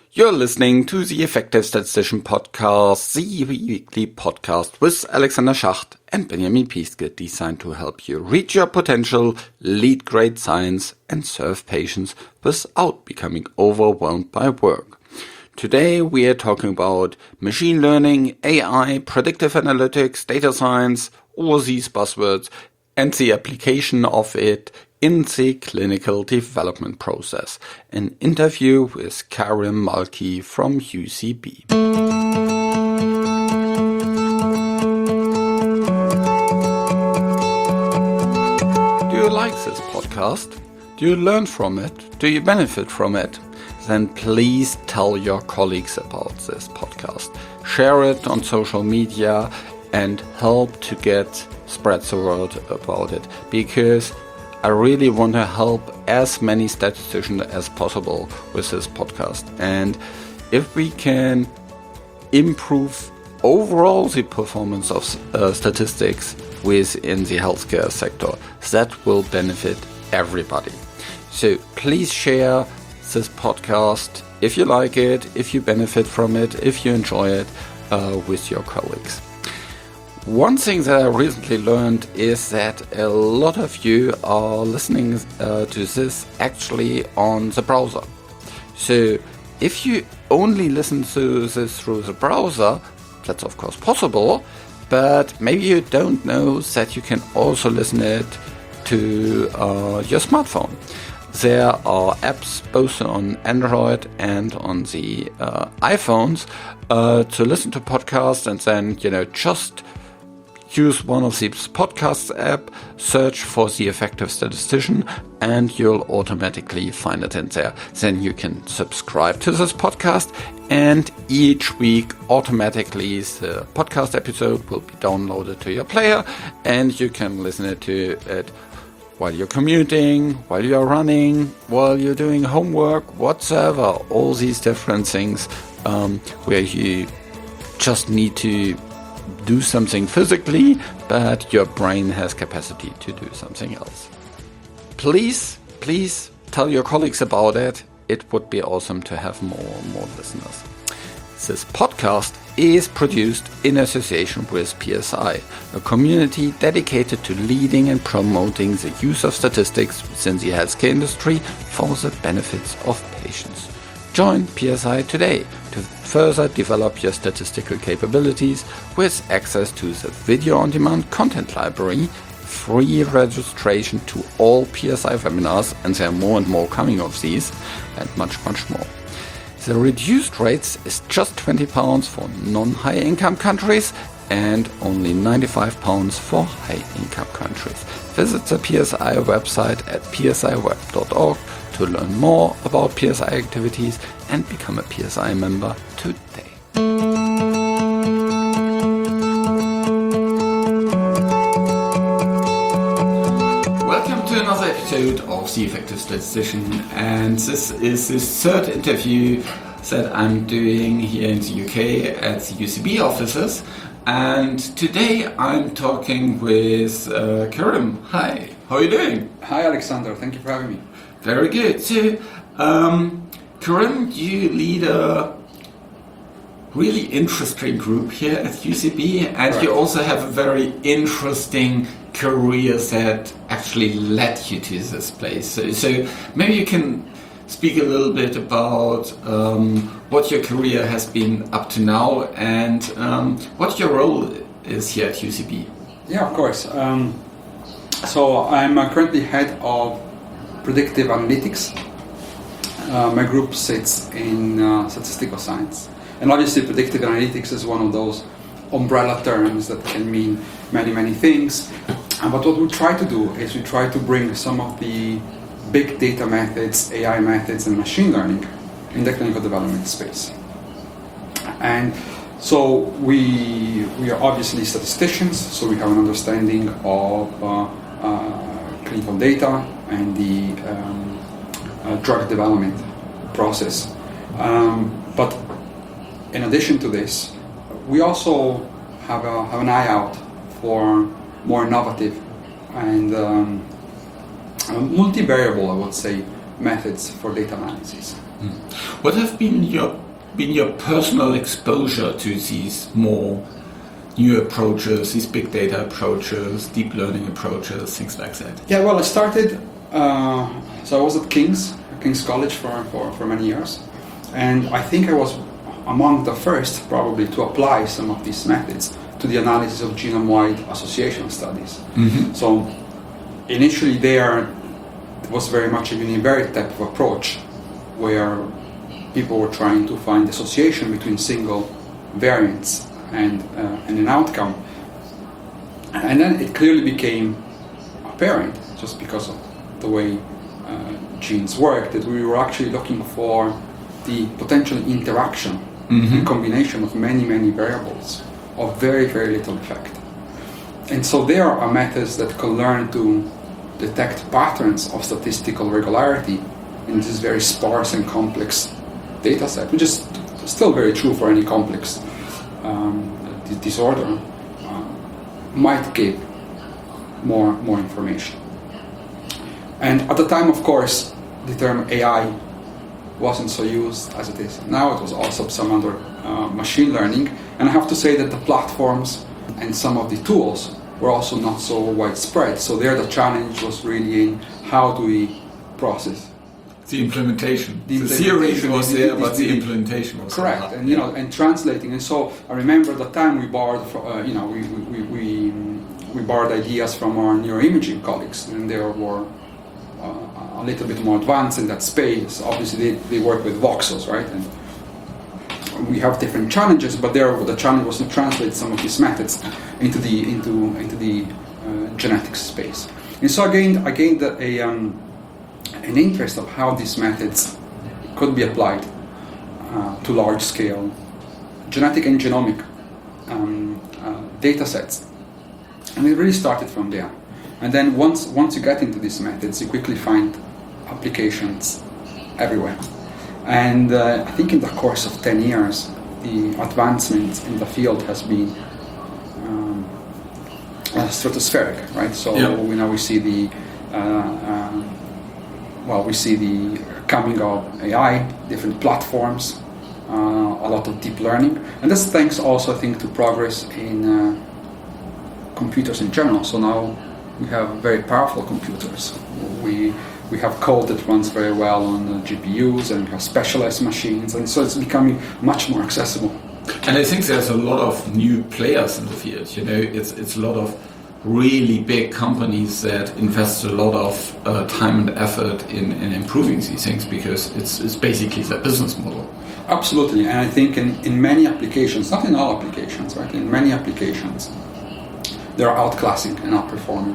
You're listening to the Effective Statistician Podcast, the weekly podcast with Alexander Schacht and Benjamin Piske, designed to help you reach your potential, lead great science, and serve patients without becoming overwhelmed by work. Today we are talking about machine learning, AI, predictive analytics, data science, all these buzzwords, and the application of it in the clinical development process. An interview with Karim Malki from UCB. Do you like this podcast? Do you learn from it? Do you benefit from it? Then please tell your colleagues about this podcast. Share it on social media and help to spread the word about it, because I really want to help as many statisticians as possible with this podcast. And if we can improve overall the performance of statistics within the healthcare sector, that will benefit everybody. So please share this podcast if you like it, if you benefit from it, if you enjoy it with your colleagues. One thing that I recently learned is that a lot of you are listening to this actually on the browser. So if you only listen to this through the browser, that's of course possible, but maybe you don't know that you can also listen it to your smartphone. There are apps both on Android and on the iPhones to listen to podcasts, and then just use one of these podcasts app, search for the Effective Statistician, and you'll automatically find it in there. Then you can subscribe to this podcast, and each week automatically the podcast episode will be downloaded to your player, and you can listen to it while you're commuting, while you're running, while you're doing homework, whatsoever. All these different things where you just need to do something physically, but your brain has capacity to do something else. Please tell your colleagues about it. It would be awesome to have more listeners. This podcast is produced in association with PSI, a community dedicated to leading and promoting the use of statistics within the healthcare industry for the benefits of patients. Join PSI today to further develop your statistical capabilities with access to the video-on-demand content library, free registration to all PSI webinars, and there are more and more coming of these, and much more. The reduced rates is just £20 for non-high income countries and only £95 for high income countries. Visit the PSI website at psiweb.org to learn more about PSI activities and become a PSI member today. Welcome to another episode of The Effective Statistician, and this is the third interview that I'm doing here in the UK at the UCB offices. And today I'm talking with Karim. Hi, how are you doing? Hi Alexander, thank you for having me. Very good. So, Karim, you lead a really interesting group here at UCB, and right. You also have a very interesting career that actually led you to this place. So maybe you can speak a little bit about what your career has been up to now and what your role is here at UCB. Yeah, of course. So I'm currently head of predictive analytics. My group sits in statistical science. And obviously predictive analytics is one of those umbrella terms that can mean many things. But what we try to do is we try to bring some of the big data methods, AI methods, and machine learning in the clinical development space. And so we are obviously statisticians, so we have an understanding of clinical data and the drug development process. But in addition to this, we also have an eye out for more innovative and multivariable, I would say, methods for data analysis. What have been your personal exposure to these more new approaches, these big data approaches, deep learning approaches, things like that? Yeah, well, I started, so I was at King's College for many years, and I think I was among the first probably to apply some of these methods to the analysis of genome-wide association studies. Mm-hmm. So initially there was very much a univariate type of approach where people were trying to find association between single variants and an outcome. And then it clearly became apparent, just because of the way genes work, that we were actually looking for the potential interaction and combination of many, many variables of very, very little effect. And so there are methods that can learn to detect patterns of statistical regularity in this very sparse and complex data set, which is still very true for any complex disorder, might give more information. And at the time, of course, the term AI wasn't so used as it is now. It was also some under machine learning. And I have to say that the platforms and some of the tools were also not so widespread. So there the challenge was really in how do we process the implementation. The theory was there, but the implementation was correct. Hard. And and translating. And so I remember the time we borrowed, we borrowed ideas from our neuroimaging colleagues, and they were a little bit more advanced in that space. Obviously, they work with voxels, right? And we have different challenges, but there the challenge was to translate some of these methods into the genetics space. And so I gained an interest of how these methods could be applied to large-scale genetic and genomic data sets. And it really started from there. And then once you get into these methods, you quickly find applications everywhere. And I think in the course of 10 years, the advancement in the field has been stratospheric, right? So we see the coming of AI, different platforms, a lot of deep learning, and that's thanks also, I think, to progress in computers in general. So now we have very powerful computers. We have code that runs very well on GPUs, and we have specialized machines, and so it's becoming much more accessible. And I think there's a lot of new players in the field. It's a lot of really big companies that invest a lot of time and effort in improving these things, because it's basically their business model. Absolutely, and I think in many applications, not in all applications, right? In many applications, they're outclassing and outperforming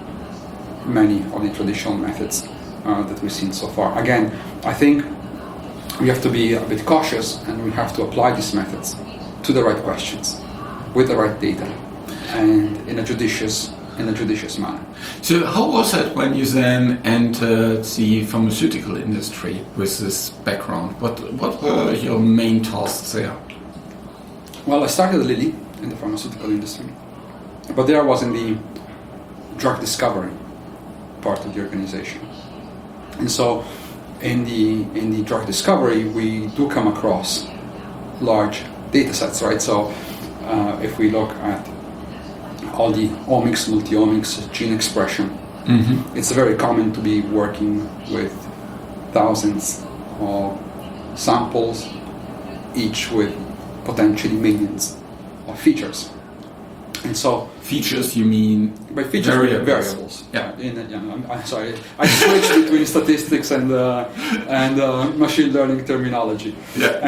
many of the traditional methods that we've seen so far. Again, I think we have to be a bit cautious, and we have to apply these methods to the right questions, with the right data, and in a judicious manner. So how was it when you then entered the pharmaceutical industry with this background? What were your main tasks there? Well, I started at Lilly in the pharmaceutical industry, but there I was in the drug discovery part of the organization. And so in the drug discovery, we do come across large data sets, right? So if we look at all the omics, multi-omics, gene expression, it's very common to be working with thousands of samples, each with potentially millions of features. And so features, you mean? By features, variables. Yeah. I'm sorry. I switched between statistics and machine learning terminology. Yeah.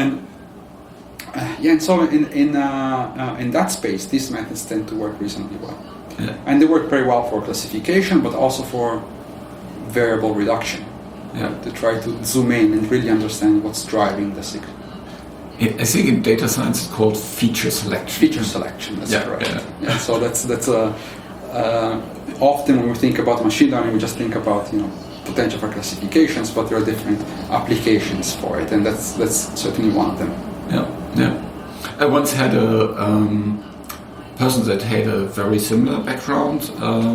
And so in that space, these methods tend to work reasonably well. Yeah. And they work very well for classification, but also for variable reduction. Yeah. To try to zoom in and really understand what's driving the signal. I think in data science it's called feature selection. Feature selection, that's correct. Yeah. So that's often when we think about machine learning, we just think about potential for classifications, but there are different applications for it, and that's certainly one of them. Yeah. I once had a person that had a very similar background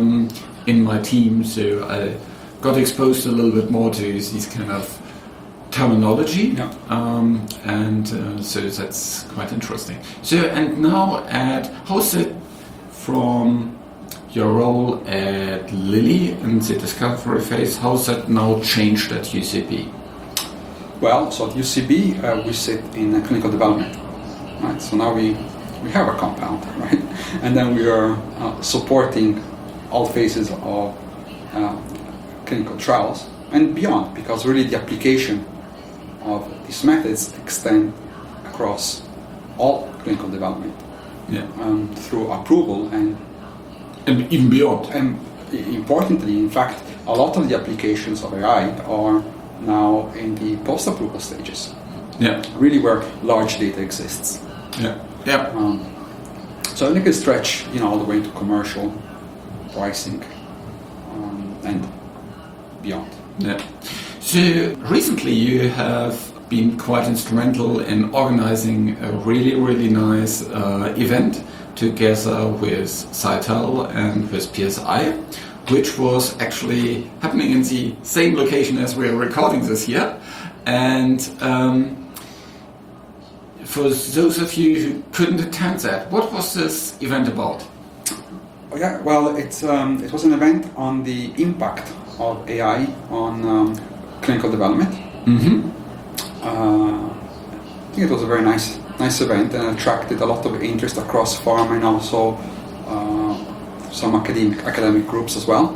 in my team, so I got exposed a little bit more to these kind of terminology, Yeah. and so that's quite interesting. So, and now how's it from your role at Lilly in the discovery phase? How's that now changed at UCB? Well, so at UCB, we sit in clinical development, right? So now we have a compound, right? And then we are supporting all phases of clinical trials and beyond, because really the application of these methods extend across all clinical development, through approval and even beyond. And importantly, in fact, a lot of the applications of AI are now in the post-approval stages. Yeah. Really, where large data exists. Yeah. Yeah. So it can stretch, all the way to commercial pricing and beyond. Yeah. So recently you have been quite instrumental in organizing a really, really nice event together with Cytel and with PSI, which was actually happening in the same location as we are recording this here. And for those of you who couldn't attend that, what was this event about? Yeah, well, it was an event on the impact of AI on clinical development. Mm-hmm. I think it was a very nice event and attracted a lot of interest across pharma and also some academic groups as well.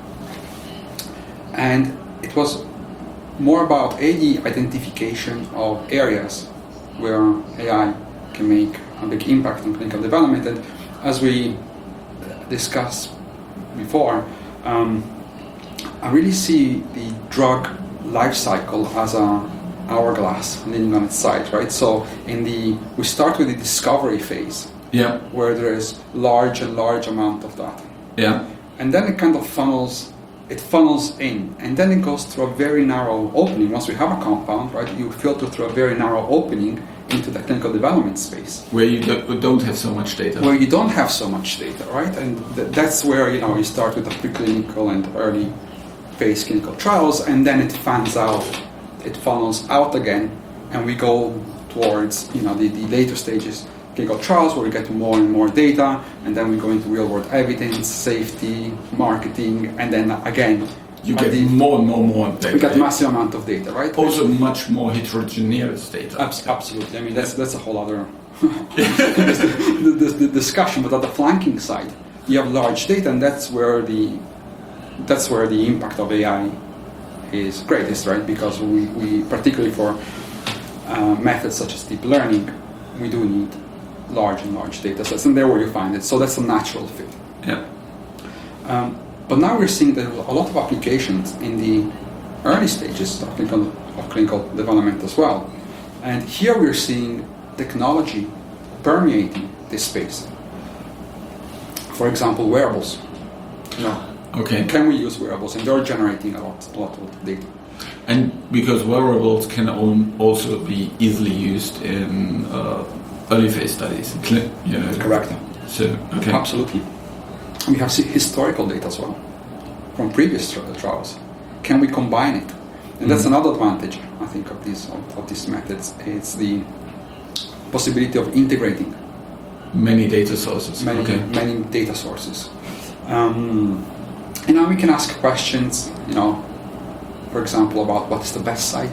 And it was more about the identification of areas where AI can make a big impact on clinical development. And as we discussed before, I really see the drug life cycle as a hourglass leaning on its side, right? So we start with the discovery phase, where there is large amount of data, and then it kind of funnels in, and then it goes through a very narrow opening. Once we have a compound, right, you filter through a very narrow opening into the clinical development space, where you don't have so much data. Where you don't have so much data, right? And that's where you start with the preclinical and early phase clinical trials, and then it funnels out again, and we go towards the later stages clinical trials, where we get more and more data, and then we go into real world evidence, safety, marketing, and then again you get more and more data. We get massive amount of data, right? Also much more heterogeneous data. Absolutely. I mean, that's a whole other the discussion. But at the flanking side, you have large data, and that's where the impact of AI is greatest, right? Because we particularly for methods such as deep learning, we do need large data sets, and there where you find it. So that's a natural fit. Yeah. But now we're seeing that a lot of applications in the early stages of clinical development as well. And here we're seeing technology permeating this space. For example, wearables. Okay. Can we use wearables? And they're generating a lot of data. And because wearables can also be easily used in early phase studies. Correct. So, okay. Absolutely. We have historical data as well from previous trials. Can we combine it? And that's another advantage, I think, of these methods. It's the possibility of integrating many data sources. Many data sources. And now we can ask questions, for example, about what's the best site,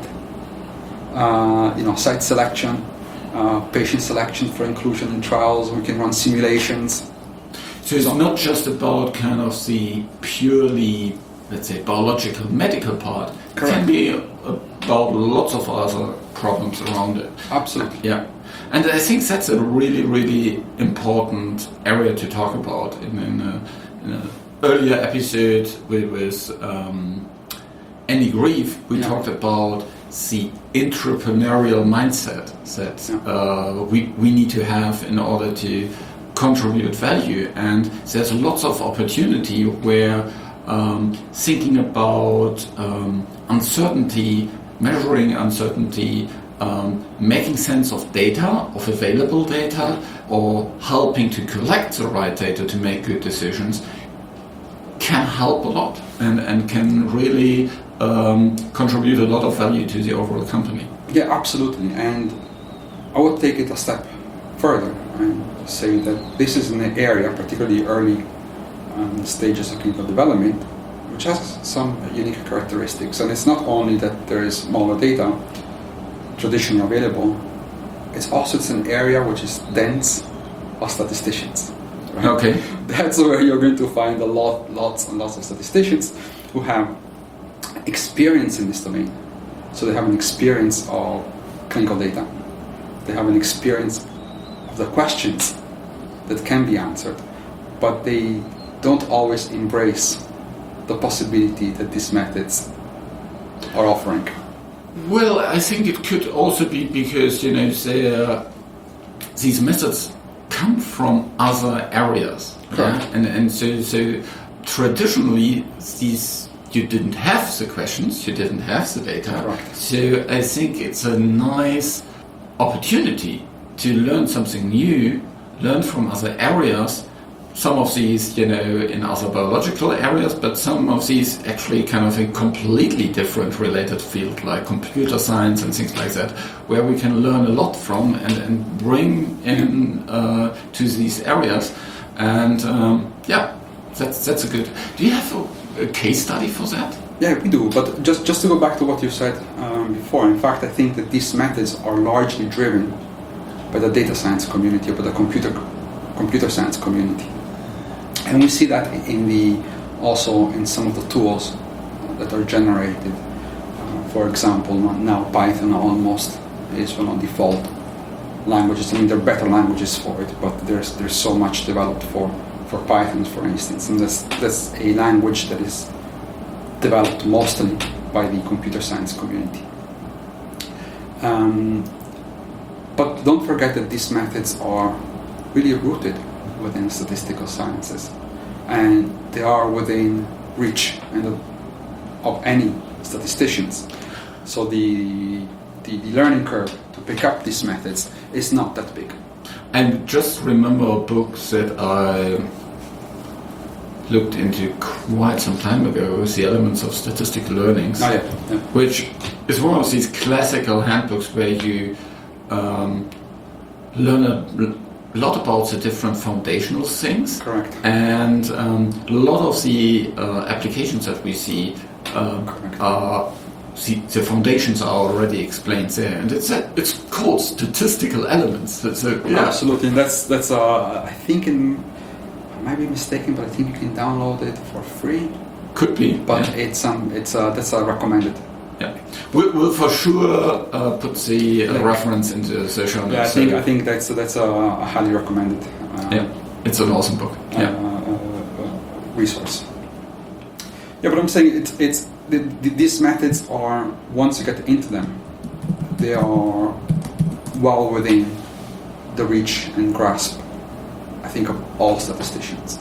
site selection, patient selection for inclusion in trials. We can run simulations. So it's not just about kind of the purely, let's say, biological, medical part. Correct. It can be about lots of other problems around it. Absolutely. Yeah. And I think that's a really, really important area to talk about. In an earlier episode with Andy Grieve, we talked about the entrepreneurial mindset that we need to have in order to contribute value. And there's lots of opportunity where thinking about uncertainty, measuring uncertainty, making sense of data, of available data, or helping to collect the right data to make good decisions can help a lot and can really contribute a lot of value to the overall company. Yeah, absolutely. And I would take it a step further and say that this is an area, particularly early stages of clinical development, which has some unique characteristics. And it's not only that there is smaller data traditionally available, it's an area which is dense of statisticians. Right? Okay. That's where you're going to find lots and lots of statisticians who have experience in this domain. So they have an experience of clinical data. They have an experience of the questions that can be answered, but they don't always embrace the possibility that these methods are offering. Well, I think it could also be because, these methods come from other areas. Correct. Yeah? And so traditionally, you didn't have the questions, you didn't have the data. Correct. So I think it's a nice opportunity to learn something new, learn from other areas. Some of these, in other biological areas, but some of these actually kind of a completely different related field, like computer science and things like that, where we can learn a lot from and bring in to these areas. And that's a good. Do you have a case study for that? Yeah, we do. But just to go back to what you said before, in fact, I think that these methods are largely driven by the data science community or by the computer science community. And we see that also in some of the tools that are generated. For example, now Python almost is one of the default languages. I mean, there are better languages for it, but there's so much developed for Python, for instance, and that's a language that is developed mostly by the computer science community. But don't forget that these methods are really rooted within statistical sciences, and they are within reach of any statisticians. So the learning curve to pick up these methods is not that big. And just remember a book that I looked into quite some time ago, The Elements of Statistical Learnings, which is one of these classical handbooks where you learn a lot about the different foundational things. Correct. And a lot of the applications that we see are the foundations are already explained there, and it's called Statistical Elements. Absolutely, and that's I think I might be mistaken, but I think you can download it for free. Could be, but that's recommended. Yeah, we'll for sure put the reference into the show notes. Yeah, I think that's a highly recommended. It's an awesome book. Resource. Yeah, but I'm saying these methods are, once you get into them, they are well within the reach and grasp, I think, of all statisticians.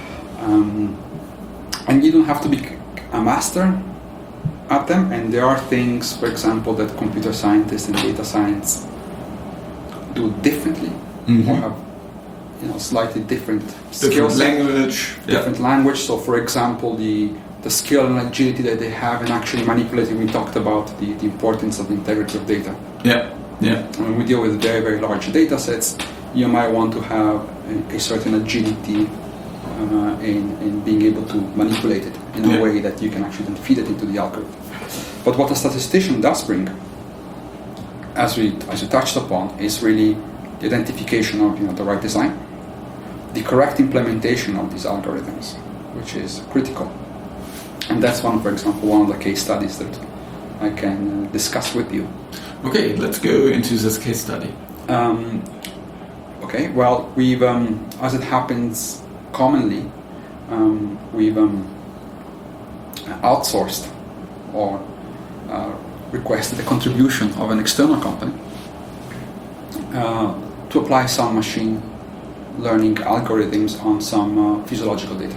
And you don't have to be a master at them, and there are things, for example, that computer scientists and data science do differently, or have slightly different skills, different language. So, for example, the skill and agility that they have in actually manipulating. We talked about the importance of the integrity of data. When we deal with very, very large data sets, you might want to have a certain agility in being able to manipulate it in a way that you can actually then feed it into the algorithm. But what a statistician does bring, as we touched upon, is really the identification of the right design, the correct implementation of these algorithms, which is critical. And that's for example, one of the case studies that I can discuss with you. Okay, let's go into this case study. Okay, well, we've, as it happens commonly, we've outsourced or requested a contribution of an external company to apply some machine learning algorithms on some physiological data.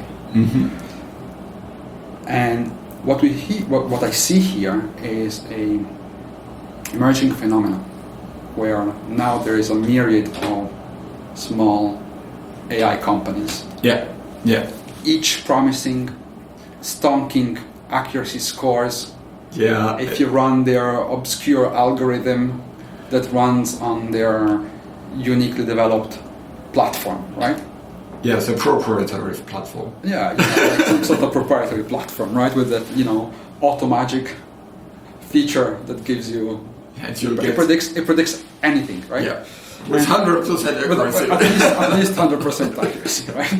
And what I see here is a emerging phenomenon where now there is a myriad of small AI companies. Each promising stonking accuracy scores Yeah. if you run their obscure algorithm that runs on their uniquely developed platform, right? Yeah, it's a proprietary platform. Yeah, like some sort of proprietary platform, right? With that, automagic feature that gives you. And It predicts anything, right? Yeah. With 100% accuracy. At least 100% accuracy, right?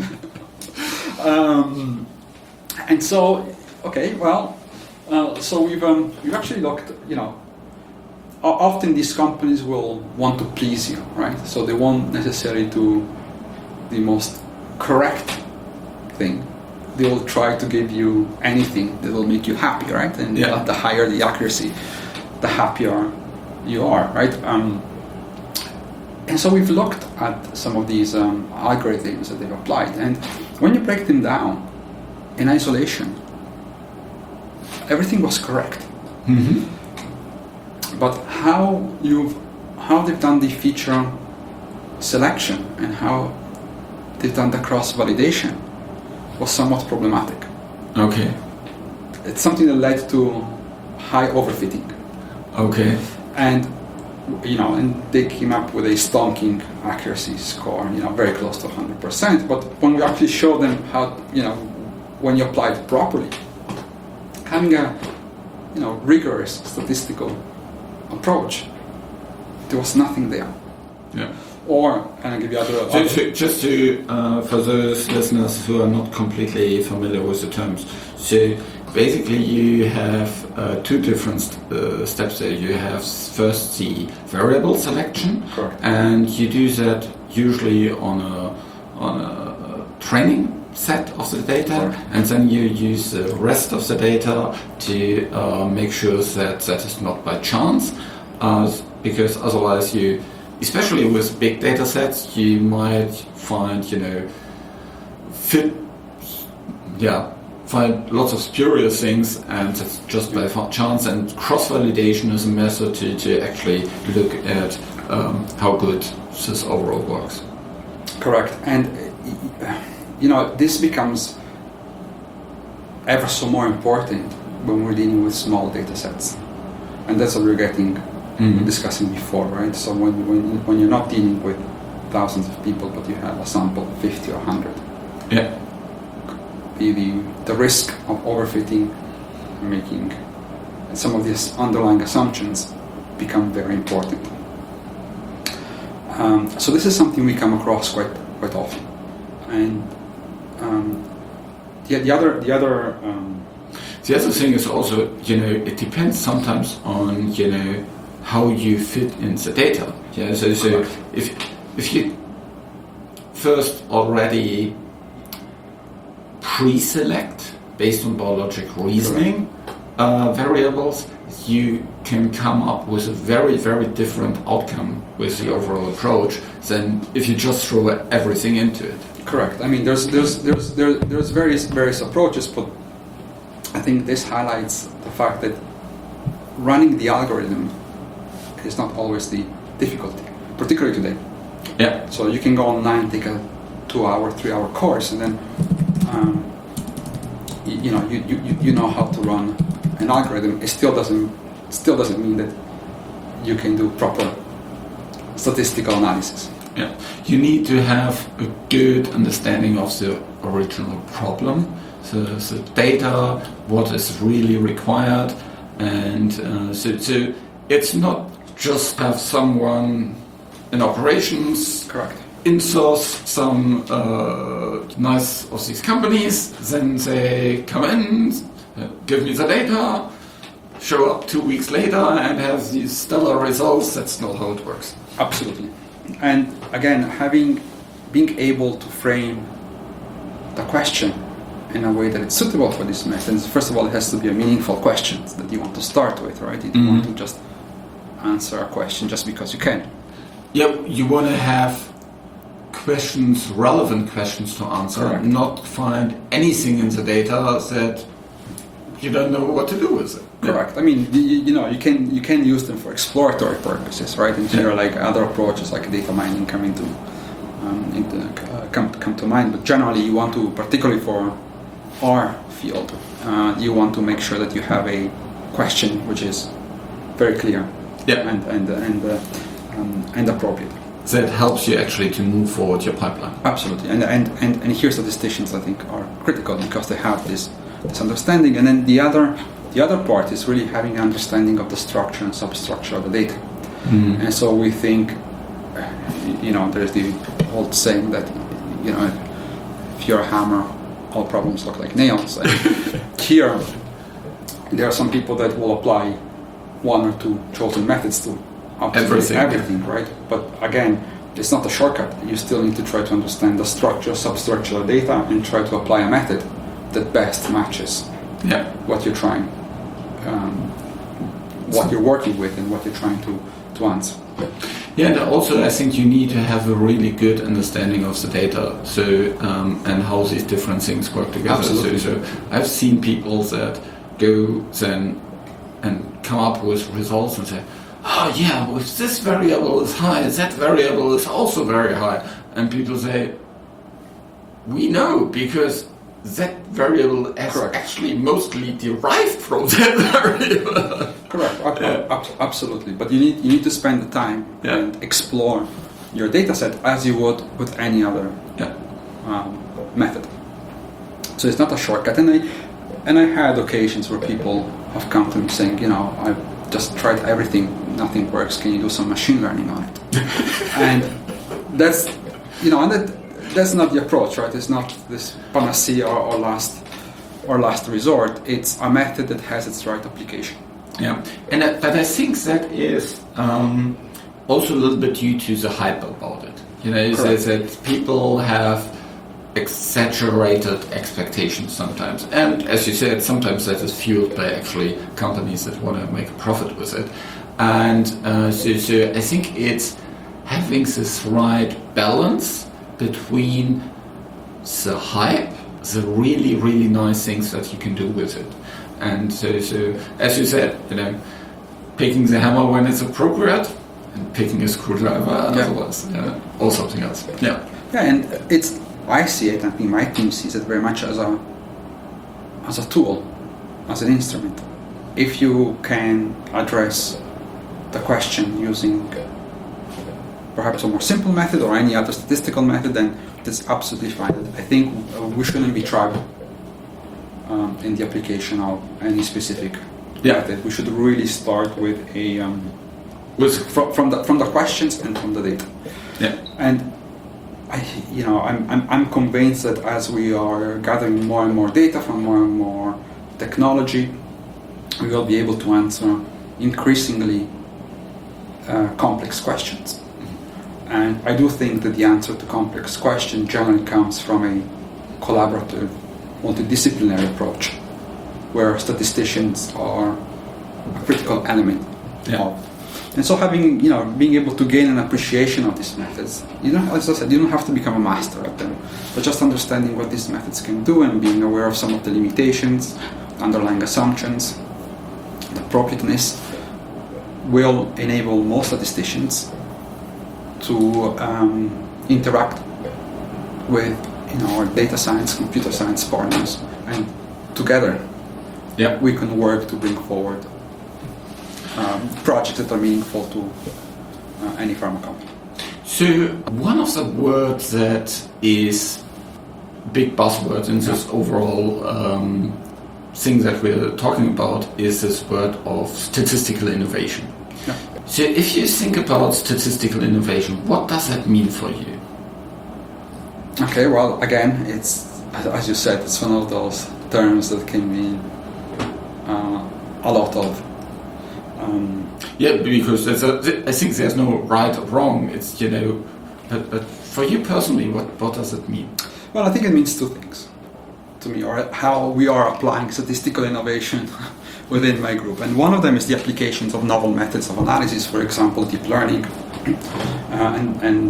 And so, okay, well, so we've actually looked, often these companies will want to please you, right? So they won't necessarily do the most correct thing. They will try to give you anything that will make you happy, right? And the higher the accuracy, the happier you are, right? And so we've looked at some of these algorithms that they've applied, and when you break them down in isolation, everything was correct. Mm-hmm. But how they've done the feature selection and how they've done the cross-validation was somewhat problematic. Okay. It's something that led to high overfitting. Okay. And they came up with a stonking accuracy score, very close to 100%. But when we actually showed them how, when you apply it properly, having a, rigorous statistical approach, there was nothing there. Yeah. Or, and I'll give you other... Just to for those listeners who are not completely familiar with the terms, so basically you have two different steps there. You have first the variable selection, Correct. and you do that usually on a training set of the data, Correct. and then you use the rest of the data to make sure that that is not by chance, because otherwise you, especially with big data sets, you might find, find lots of spurious things, and that's just by chance. And cross-validation is a method to actually look at how good this overall works. Correct. And, this becomes ever so more important when we're dealing with small data sets. And that's what we're discussing before, right? So when you're not dealing with thousands of people, but you have a sample of 50 or 100, Yeah. the risk of overfitting, making some of these underlying assumptions become very important. So this is something we come across quite often, and the other thing is also, it depends sometimes on, how you fit in the data. Yeah. So if you first already pre-select based on biologic reasoning variables, you can come up with a very, very different outcome with the overall approach than if you just throw everything into it. Correct. I mean, there's various approaches, but I think this highlights the fact that running the algorithm is not always the difficulty, particularly today. Yeah. So you can go online, take a 2-hour, 3-hour course, and then you know how to run an algorithm. It still doesn't mean that you can do proper statistical analysis. Yeah. You need to have a good understanding of the original problem, the data, what is really required, and so it's not just have someone in operations Correct. insource some nice of these companies, then they come in, give me the data, show up 2 weeks later and have these stellar results. That's not how it works. Absolutely. And again, being able to frame the question in a way that it's suitable for these methods, first of all, it has to be a meaningful question that you want to start with, right? You don't want to just answer a question just because you can. Yeah, you want to have questions, relevant questions to answer, Correct. not find anything in the data that you don't know what to do with it. Correct. I mean, you can use them for exploratory purposes, right? And here, like other approaches like data mining come to mind. But generally, you want to, particularly for our field, you want to make sure that you have a question which is very clear and appropriate. That helps you actually to move forward your pipeline. Absolutely, and here statisticians I think are critical because they have this understanding, and then the other part is really having an understanding of the structure and substructure of the data. And so we think, there's the old saying that, if you're a hammer, all problems look like nails. And here, there are some people that will apply one or two chosen methods to everything, right? But again, it's not a shortcut. You still need to try to understand the structure, substructure of data, and try to apply a method that best matches what you're trying, what you're working with, and what you're trying to answer. Yeah, and also I think you need to have a really good understanding of the data, so and how these different things work together. So I've seen people that go then and come up with results and say, oh yeah, if this variable is high, that variable is also very high. And people say, we know because that variable is actually mostly derived from that variable. Correct, absolutely. But you need to spend the time and explore your data set as you would with any other method. So it's not a shortcut. And I had occasions where people have come to me saying, I've just tried everything, nothing works. Can you do some machine learning on it? And that's, that's not the approach, right? It's not this panacea or last resort. It's a method that has its right application. Yeah, but I think that is also a little bit due to the hype about it. That people have exaggerated expectations sometimes, and as you said, sometimes that is fueled by actually companies that want to make a profit with it. And so I think it's having this right balance between the hype, the really, really nice things that you can do with it. And so as you said, picking the hammer when it's appropriate and picking a screwdriver otherwise, or something else. Yeah, and I see it, I think my team sees it very much as a tool, as an instrument. If you can address the question using perhaps a more simple method or any other statistical method, then that's absolutely fine. I think we shouldn't be tribal in the application of any specific method. We should really start with from the questions and from the data. Yeah. And I'm convinced that as we are gathering more and more data from more and more technology, we will be able to answer increasingly complex questions. And I do think that the answer to complex questions generally comes from a collaborative, multidisciplinary approach, where statisticians are a critical element of. And so being able to gain an appreciation of these methods, as I said, you don't have to become a master at them, but just understanding what these methods can do and being aware of some of the limitations, underlying assumptions, the appropriateness, will enable most statisticians to interact with our data science, computer science partners, and together we can work to bring forward projects that are meaningful to any pharma company. So one of the words that is big buzzword in this overall thing that we're talking about is this word of statistical innovation. Yeah. So if you think about statistical innovation, what does that mean for you? Okay, well, again, it's, as you said, it's one of those terms that can be a lot of. Because I think there's no right or wrong. It's but for you personally, what does it mean? Well, I think it means two things to me, or how we are applying statistical innovation within my group. And one of them is the applications of novel methods of analysis, for example, deep learning, and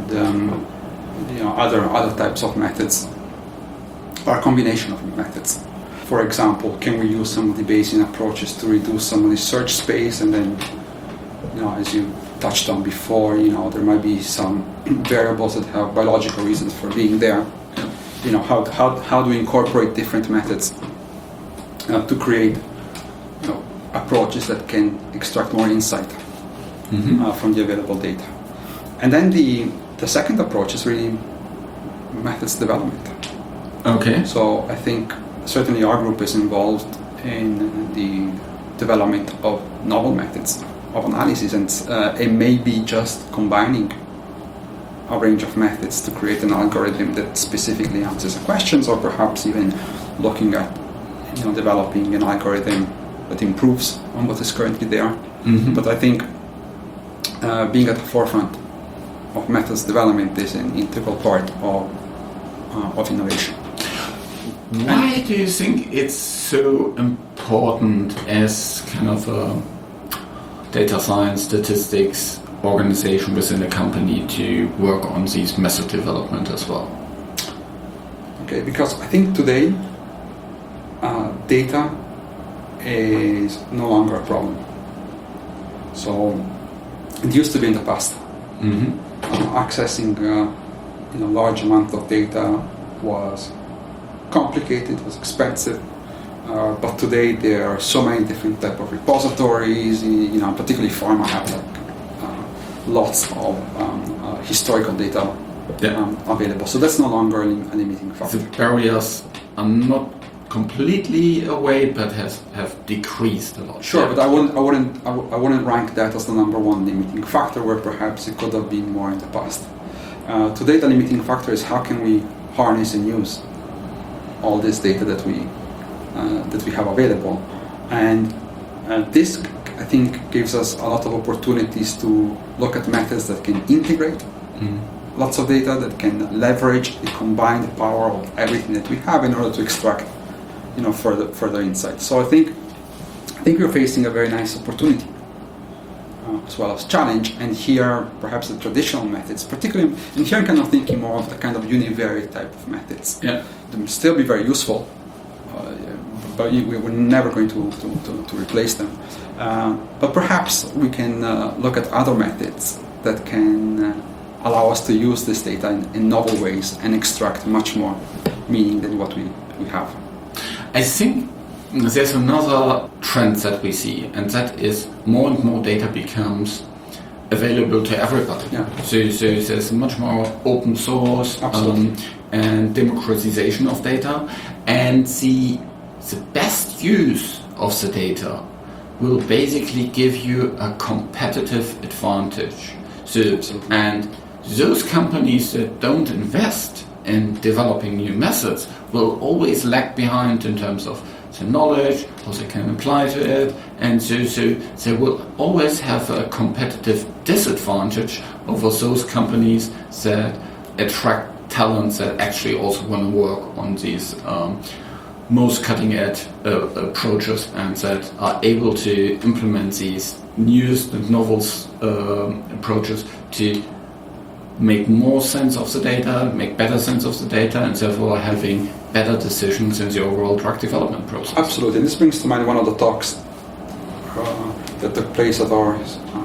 other types of methods, or a combination of methods. For example, can we use some of the Bayesian approaches to reduce some of the search space, and then, as you touched on before, there might be some variables that have biological reasons for being there. how do we incorporate different methods to create approaches that can extract more insight from the available data. And then the second approach is really methods development. Okay. So I think certainly our group is involved in the development of novel methods of analysis, and it may be just combining a range of methods to create an algorithm that specifically answers the questions, or perhaps even looking at developing an algorithm that improves on what is currently there. But I think being at the forefront of methods development is an integral part of innovation. Why do you think it's so important as kind of a data science statistics organization within a company to work on these method development as well? Okay, because I think today data is no longer a problem. So it used to be in the past. Accessing large amount of data was complicated, was expensive, but today there are so many different type of repositories. Particularly pharma have lots of historical data available. So that's no longer a limiting factor. The barriers are not completely away, but have decreased a lot. Sure, but I wouldn't rank that as the number one limiting factor, where perhaps it could have been more in the past. Today, the limiting factor is how can we harness and use all this data that we have available, and this I think gives us a lot of opportunities to look at methods that can integrate lots of data, that can leverage the combined power of everything that we have in order to extract further insights. So I think we're facing a very nice opportunity as well as challenge, and here perhaps the traditional methods, particularly, and here I'm kind of thinking more of the kind of univariate type of methods. Yeah. They will still be very useful, but we're never going to replace them. But perhaps we can look at other methods that can allow us to use this data in novel ways and extract much more meaning than what we have. I think there's another trend that we see, and that is more and more data becomes available to everybody. Yeah. So there's much more open source and democratization of data, and the best use of the data will basically give you a competitive advantage. So, and those companies that don't invest in developing new methods will always lag behind in terms of the knowledge, how they can apply to it, and so they will always have a competitive disadvantage over those companies that attract talents that actually also want to work on these most cutting-edge approaches, and that are able to implement these newest and novel approaches to make more sense of the data, make better sense of the data, and therefore having better decisions in the overall drug development process. Absolutely, and this brings to mind one of the talks that took place at our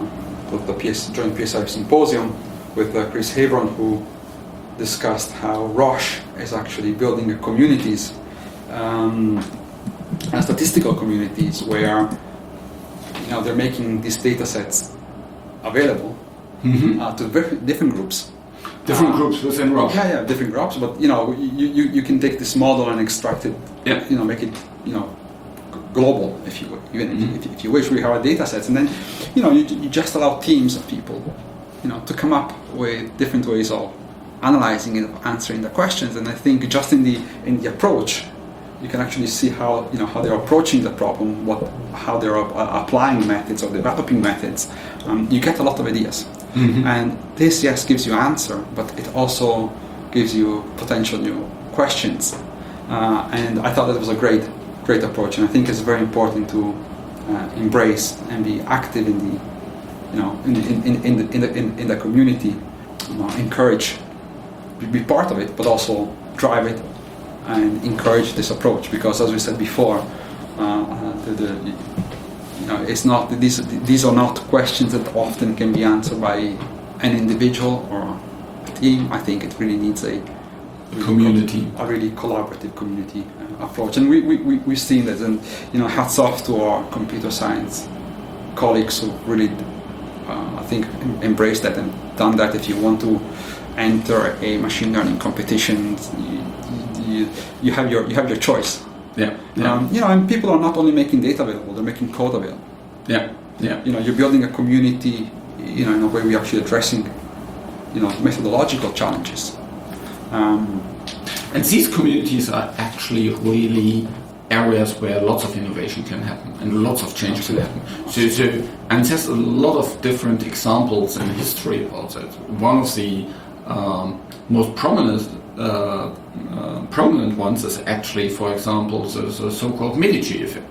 joint PSI symposium with Chris Havron, who discussed how Roche is actually building communities, statistical communities, where they're making these data sets available to different groups. Different groups within Roche. Yeah, different groups. But you can take this model and extract it. Yeah. Make it global, if you if you wish. We have our data sets, and then you just allow teams of people, to come up with different ways of analyzing and answering the questions. And I think just in the approach, you can actually see how they're approaching the problem, how they're applying methods or developing methods. You get a lot of ideas, and this gives you answer, but it also gives you potential new questions. And I thought that was a great approach, and I think it's very important to embrace and be active in the community, encourage, be part of it, but also drive it and encourage this approach, because as we said before, it's not these are not questions that often can be answered by an individual or a team. I think it really needs a community, a really collaborative community approach. And we've seen that, and hats off to our computer science colleagues who really, I think, embraced that and done that. If you want to enter a machine learning competition, you have your choice. Yeah. And people are not only making data available; they're making code available. Yeah. You're building a community. In a way, we're actually addressing, methodological challenges. And these communities are actually really areas where lots of innovation can happen and lots of change can happen. And there's a lot of different examples in history about that. One of the most prominent ones is actually, for example, the so-called Medici effect.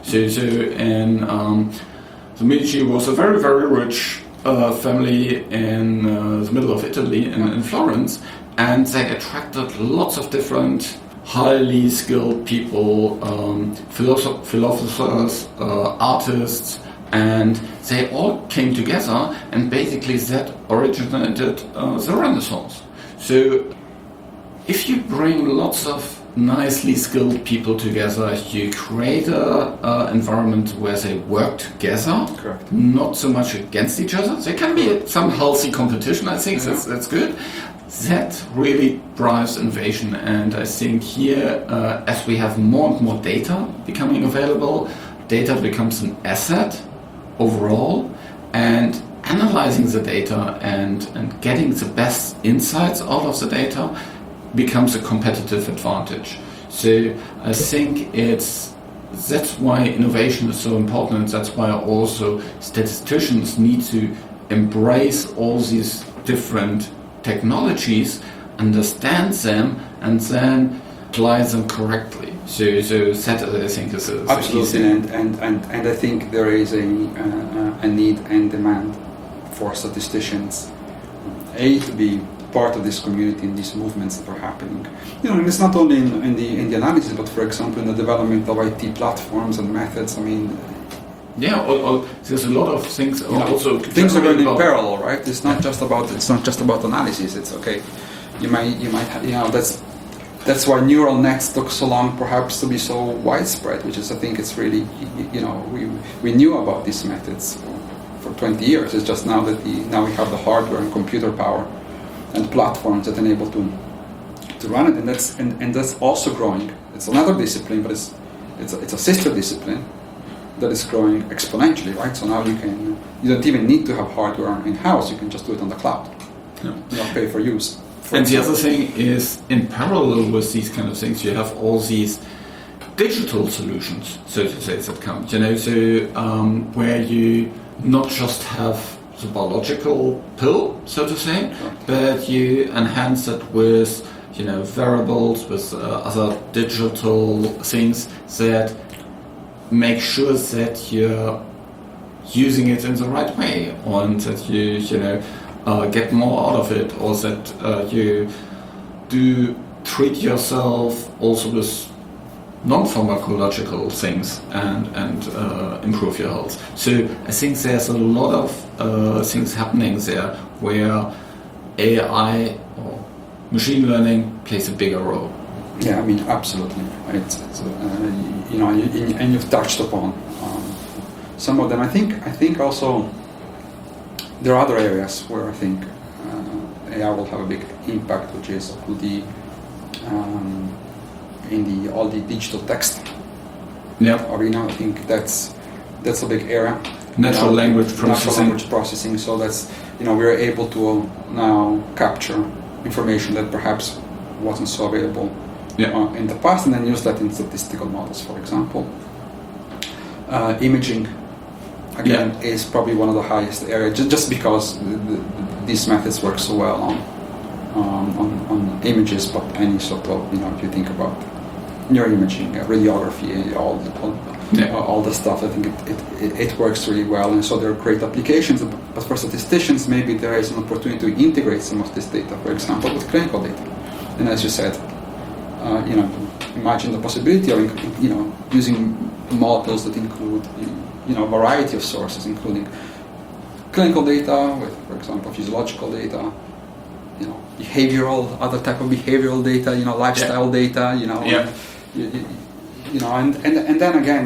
The Medici was a very, very rich family in the middle of Italy, in Florence, and they attracted lots of different highly skilled people, philosophers, artists, and they all came together, and basically that originated the Renaissance. So if you bring lots of nicely skilled people together, you create an environment where they work together. Correct. Not so much against each other. There can be some healthy competition, I think. That's good. That really drives innovation, and I think here, as we have more and more data becoming available, data becomes an asset overall, and analyzing the data and getting the best insights out of the data becomes a competitive advantage. So I think that's why innovation is so important. That's why also statisticians need to embrace all these different technologies, understand them, and then apply them correctly. So that I think is a absolutely, and I think there is a need and demand for statisticians to be part of this community and these movements that are happening. And it's not only in the analysis, but for example in the development of IT platforms and methods. I mean, there's a lot of things. Also, things are going in parallel, right? It's not just about analysis. It's okay. You might have, that's why neural nets took so long, perhaps, to be so widespread. Which is, I think, it's really, we knew about these methods for 20 years. It's just now that now we have the hardware and computer power and platforms that enable to run it, and that's also growing. It's another discipline, but it's a sister discipline that is growing exponentially, right? So now you don't even need to have hardware in house. You can just do it on the cloud. Pay for use. And the other thing is, in parallel with these kind of things, you have all these digital solutions, so to say, that come. Where you not just have the biological pill, so to say, but you enhance it with, variables, with other digital things that make sure that you're using it in the right way, and that you get more out of it, or that you do treat yourself also with non-pharmacological things and improve your health. So I think there's a lot of things happening there where AI or machine learning plays a bigger role. Yeah, I mean, absolutely. And you've touched upon some of them. I think also there are other areas where I think AI will have a big impact, which is all the digital text arena. I think that's a big area. Natural language processing. So that's we're able to now capture information that perhaps wasn't so available in the past, and then use that in statistical models, for example. Imaging, again, is probably one of the highest areas, just because these methods work so well on images, but any sort of, if you think about neuroimaging, radiography, all the stuff, I think it works really well, and so there are great applications. But for statisticians, maybe there is an opportunity to integrate some of this data, for example, with clinical data. And as you said, imagine the possibility of using models that include a variety of sources, including clinical data with, for example, physiological data, other type of behavioral data, lifestyle data, Yeah. and then again,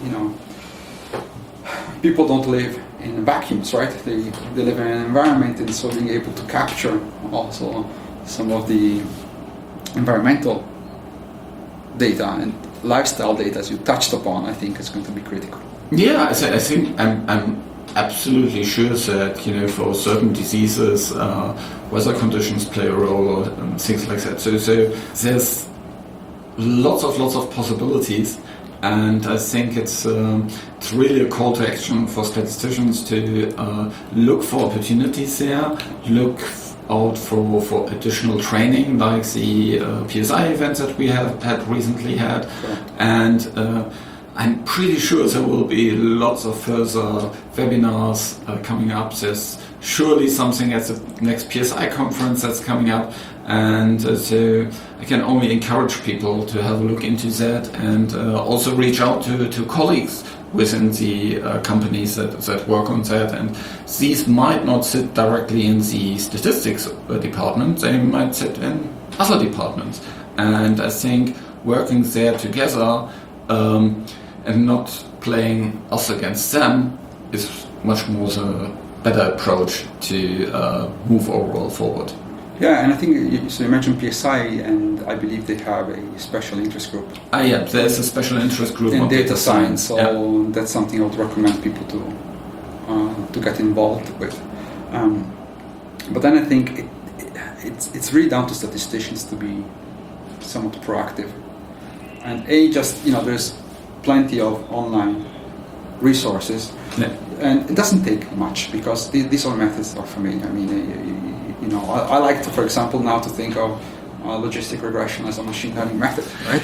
people don't live in vacuums, right? They live in an environment, and so being able to capture also some of the environmental data and lifestyle data, as you touched upon, I think is going to be critical. Yeah, I think I'm absolutely sure that for certain diseases, weather conditions play a role or things like that. So there's lots of possibilities, and I think it's really a call to action for statisticians to look for opportunities there, look out for additional training like the PSI events that we had recently had, and I'm pretty sure there will be lots of further webinars coming up. There's surely something at the next PSI conference that's coming up, and so I can only encourage people to have a look into that, and also reach out to colleagues within the companies that work on that. And these might not sit directly in the statistics department, they might sit in other departments. And I think working there together and not playing us against them is much more the better approach to move overall forward. Yeah, and I think, so you mentioned PSI, and I believe they have a special interest group. Yeah, there's a special interest group in on data science, so yeah. That's something I would recommend people to get involved with. But then I think it's really down to statisticians to be somewhat proactive. And there's plenty of online resources, and it doesn't take much because these all methods are familiar. I mean, I like to, for example, now to think of logistic regression as a machine learning method, right?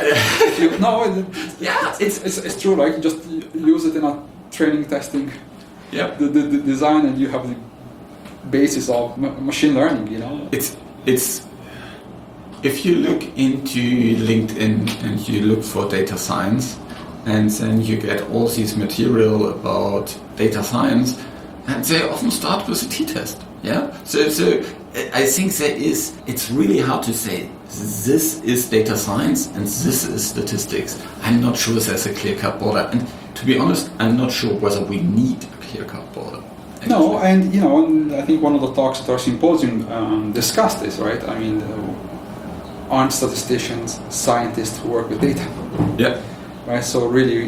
It's true. Like, just use it in a training testing, the design, and you have the basis of machine learning. It's if you look into LinkedIn and you look for data science, and then you get all this material about data science, and they often start with a t-test. Yeah. So I think it's really hard to say this is data science and this is statistics. I'm not sure there's a clear-cut border, and to be honest, I'm not sure whether we need a clear-cut border. Actually. No, and I think one of the talks at our symposium discussed this, right? I mean, aren't statisticians scientists who work with data? Yeah. Right. So really,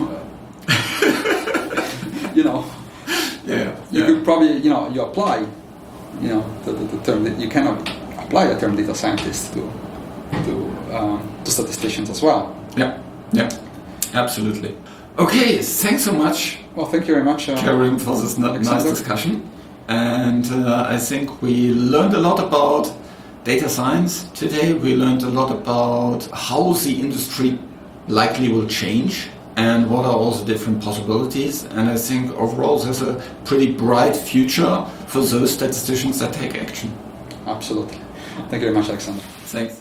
you could probably, you apply, the term that you cannot apply the term data scientist to statisticians as well. Yeah, absolutely. Okay, thanks so much. Well, thank you very much, Karim, for this nice discussion. And I think we learned a lot about data science today. We learned a lot about how the industry likely will change and what are all the different possibilities. And I think overall there's a pretty bright future for those statisticians that take action. Absolutely. Thank you very much, Alexander. Thanks.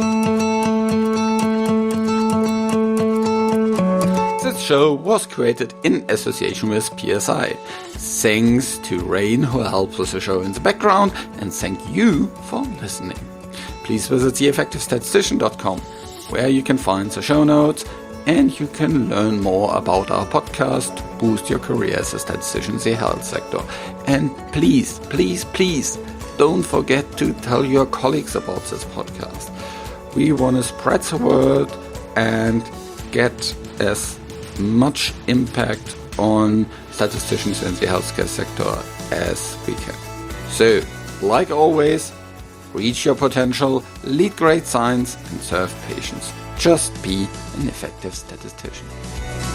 This show was created in association with PSI. Thanks to Rain, who helps with the show in the background, and thank you for listening. Please visit theeffectivestatistician.com, where you can find the show notes, and you can learn more about our podcast, Boost Your Career as a Statistician in the Health Sector. And please, don't forget to tell your colleagues about this podcast. We want to spread the word and get as much impact on statisticians in the healthcare sector as we can. So, like always, reach your potential, lead great science, and serve patients. Just be an effective statistician.